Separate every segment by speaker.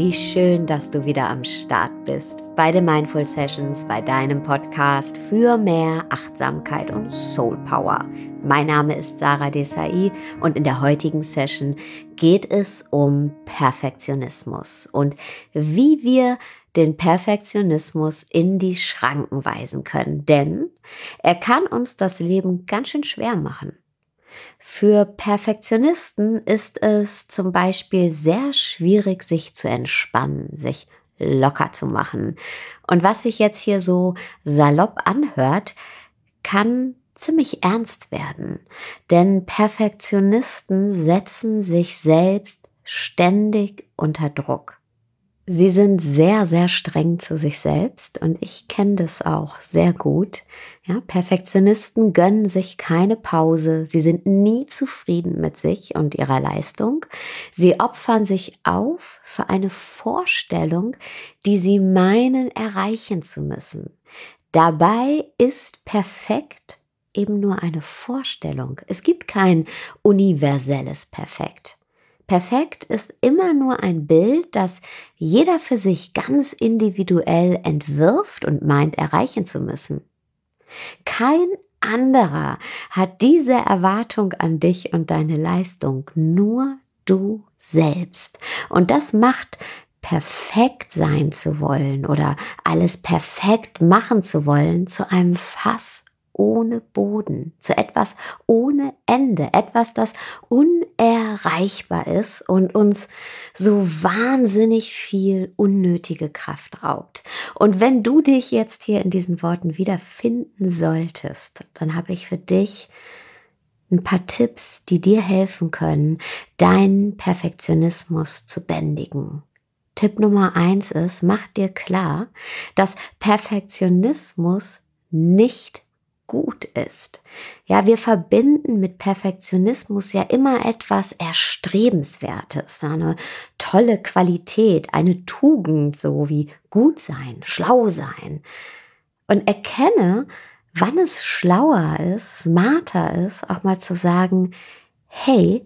Speaker 1: Wie schön, dass du wieder am Start bist bei den Mindful Sessions, bei deinem Podcast für mehr Achtsamkeit und Soul Power. Mein Name ist Sarah Desai und in der heutigen Session geht es um Perfektionismus und wie wir den Perfektionismus in die Schranken weisen können, denn er kann uns das Leben ganz schön schwer machen. Für Perfektionisten ist es zum Beispiel sehr schwierig, sich zu entspannen, sich locker zu machen. Und was sich jetzt hier so salopp anhört, kann ziemlich ernst werden. Denn Perfektionisten setzen sich selbst ständig unter Druck. Sie sind sehr, sehr streng zu sich selbst und ich kenne das auch sehr gut. Ja, Perfektionisten gönnen sich keine Pause. Sie sind nie zufrieden mit sich und ihrer Leistung. Sie opfern sich auf für eine Vorstellung, die sie meinen, erreichen zu müssen. Dabei ist perfekt eben nur eine Vorstellung. Es gibt kein universelles Perfekt. Perfekt ist immer nur ein Bild, das jeder für sich ganz individuell entwirft und meint erreichen zu müssen. Kein anderer hat diese Erwartung an dich und deine Leistung, nur du selbst. Und das macht perfekt sein zu wollen oder alles perfekt machen zu wollen zu einem Fass ohne Boden, zu etwas ohne Ende, etwas, das unerreichbar ist und uns so wahnsinnig viel unnötige Kraft raubt. Und wenn du dich jetzt hier in diesen Worten wiederfinden solltest, dann habe ich für dich ein paar Tipps, die dir helfen können, deinen Perfektionismus zu bändigen. Tipp Nummer 1 ist, mach dir klar, dass Perfektionismus nicht gut ist. Ja, wir verbinden mit Perfektionismus ja immer etwas Erstrebenswertes, eine tolle Qualität, eine Tugend, so wie gut sein, schlau sein. Und erkenne, wann es schlauer ist, smarter ist, auch mal zu sagen, hey,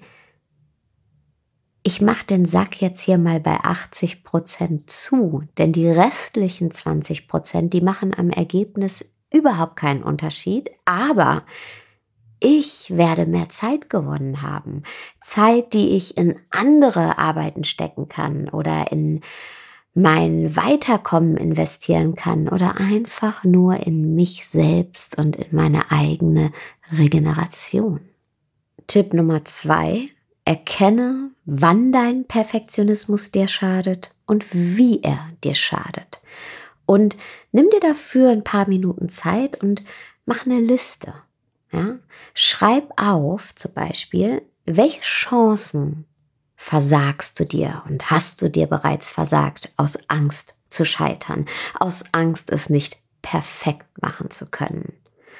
Speaker 1: ich mache den Sack jetzt hier mal bei 80% zu, denn die restlichen 20%, die machen am Ergebnis überhaupt keinen Unterschied, aber ich werde mehr Zeit gewonnen haben. Zeit, die ich in andere Arbeiten stecken kann oder in mein Weiterkommen investieren kann oder einfach nur in mich selbst und in meine eigene Regeneration. Tipp Nummer 2: Erkenne, wann dein Perfektionismus dir schadet und wie er dir schadet. Und nimm dir dafür ein paar Minuten Zeit und mach eine Liste. Ja? Schreib auf, zum Beispiel, welche Chancen versagst du dir und hast du dir bereits versagt aus Angst zu scheitern, aus Angst, es nicht perfekt machen zu können.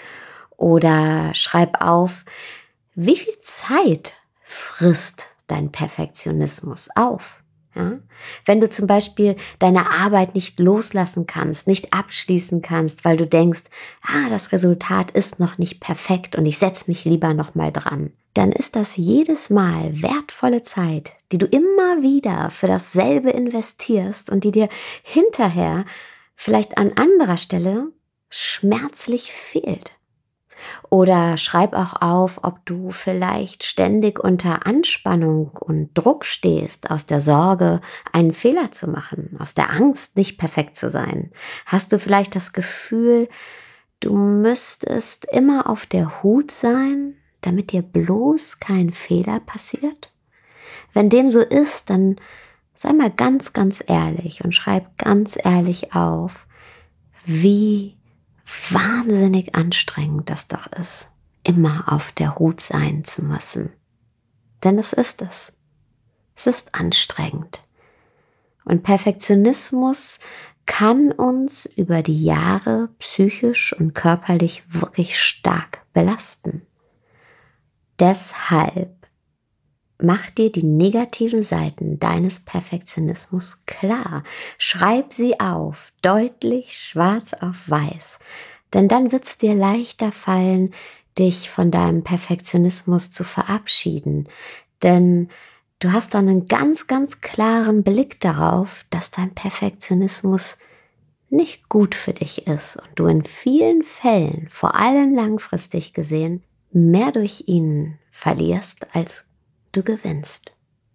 Speaker 1: Oder schreib auf, wie viel Zeit frisst dein Perfektionismus auf? Ja? Wenn du zum Beispiel deine Arbeit nicht loslassen kannst, nicht abschließen kannst, weil du denkst, das Resultat ist noch nicht perfekt und ich setze mich lieber noch mal dran, dann ist das jedes Mal wertvolle Zeit, die du immer wieder für dasselbe investierst und die dir hinterher vielleicht an anderer Stelle schmerzlich fehlt. Oder schreib auch auf, ob du vielleicht ständig unter Anspannung und Druck stehst, aus der Sorge, einen Fehler zu machen, aus der Angst, nicht perfekt zu sein. Hast du vielleicht das Gefühl, du müsstest immer auf der Hut sein, damit dir bloß kein Fehler passiert? Wenn dem so ist, dann sei mal ganz, ganz ehrlich und schreib ganz ehrlich auf, wie wahnsinnig anstrengend das doch ist, immer auf der Hut sein zu müssen. Denn es ist es. Es ist anstrengend. Und Perfektionismus kann uns über die Jahre psychisch und körperlich wirklich stark belasten. Deshalb mach dir die negativen Seiten deines Perfektionismus klar. Schreib sie auf, deutlich schwarz auf weiß. Denn dann wird es dir leichter fallen, dich von deinem Perfektionismus zu verabschieden. Denn du hast dann einen ganz, ganz klaren Blick darauf, dass dein Perfektionismus nicht gut für dich ist und du in vielen Fällen, vor allem langfristig gesehen, mehr durch ihn verlierst, als du gewinnst.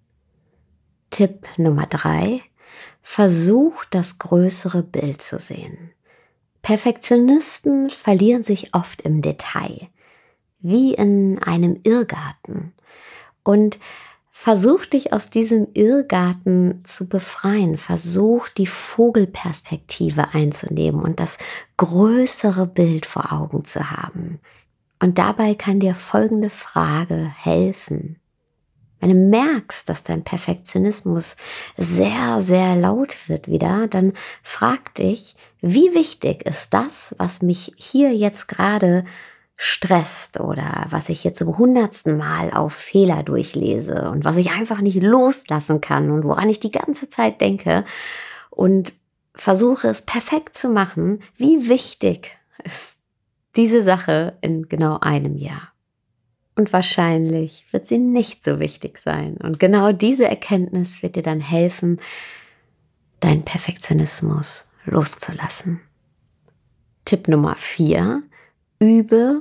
Speaker 1: Tipp Nummer 3: Versuch, das größere Bild zu sehen. Perfektionisten verlieren sich oft im Detail, wie in einem Irrgarten. Und versuch dich aus diesem Irrgarten zu befreien. Versuch, die Vogelperspektive einzunehmen und das größere Bild vor Augen zu haben. Und dabei kann dir folgende Frage helfen. Wenn du merkst, dass dein Perfektionismus sehr, sehr laut wird wieder, dann frag dich, wie wichtig ist das, was mich hier jetzt gerade stresst oder was ich jetzt zum 100. Mal auf Fehler durchlese und was ich einfach nicht loslassen kann und woran ich die ganze Zeit denke und versuche es perfekt zu machen. Wie wichtig ist diese Sache in genau einem Jahr? Und wahrscheinlich wird sie nicht so wichtig sein. Und genau diese Erkenntnis wird dir dann helfen, deinen Perfektionismus loszulassen. Tipp Nummer 4: Übe,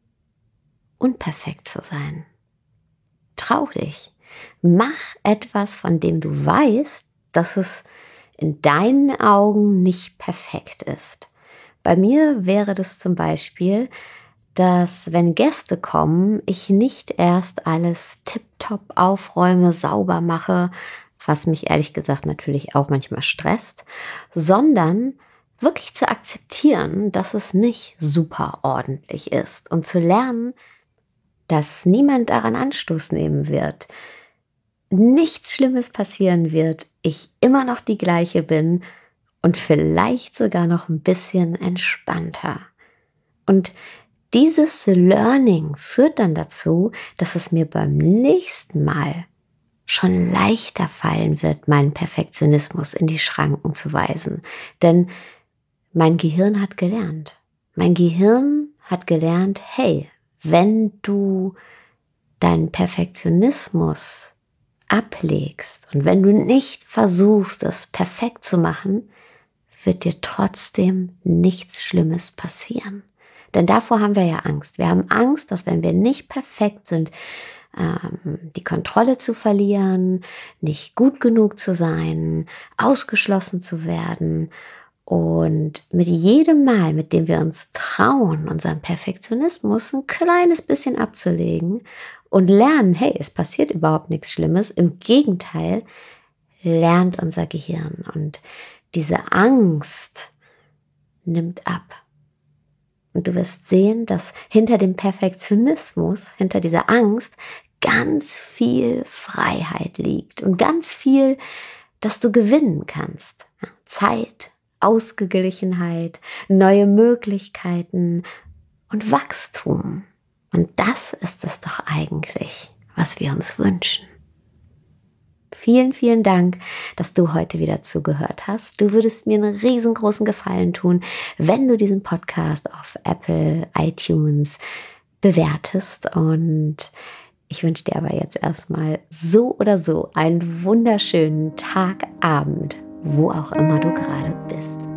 Speaker 1: unperfekt zu sein. Trau dich. Mach etwas, von dem du weißt, dass es in deinen Augen nicht perfekt ist. Bei mir wäre das zum Beispiel, dass, wenn Gäste kommen, ich nicht erst alles tipptopp aufräume, sauber mache, was mich ehrlich gesagt natürlich auch manchmal stresst, sondern wirklich zu akzeptieren, dass es nicht super ordentlich ist und zu lernen, dass niemand daran Anstoß nehmen wird, nichts Schlimmes passieren wird, ich immer noch die gleiche bin und vielleicht sogar noch ein bisschen entspannter. Und dieses Learning führt dann dazu, dass es mir beim nächsten Mal schon leichter fallen wird, meinen Perfektionismus in die Schranken zu weisen. Denn mein Gehirn hat gelernt. Mein Gehirn hat gelernt, hey, wenn du deinen Perfektionismus ablegst und wenn du nicht versuchst, es perfekt zu machen, wird dir trotzdem nichts Schlimmes passieren. Denn davor haben wir ja Angst. Wir haben Angst, dass wenn wir nicht perfekt sind, die Kontrolle zu verlieren, nicht gut genug zu sein, ausgeschlossen zu werden. Und mit jedem Mal, mit dem wir uns trauen, unseren Perfektionismus ein kleines bisschen abzulegen und lernen, hey, es passiert überhaupt nichts Schlimmes, im Gegenteil, lernt unser Gehirn. Und diese Angst nimmt ab. Und du wirst sehen, dass hinter dem Perfektionismus, hinter dieser Angst, ganz viel Freiheit liegt und ganz viel, das du gewinnen kannst. Zeit, Ausgeglichenheit, neue Möglichkeiten und Wachstum. Und das ist es doch eigentlich, was wir uns wünschen. Vielen, vielen Dank, dass du heute wieder zugehört hast. Du würdest mir einen riesengroßen Gefallen tun, wenn du diesen Podcast auf Apple, iTunes bewertest. Und ich wünsche dir aber jetzt erstmal so oder so einen wunderschönen Tag, Abend, wo auch immer du gerade bist.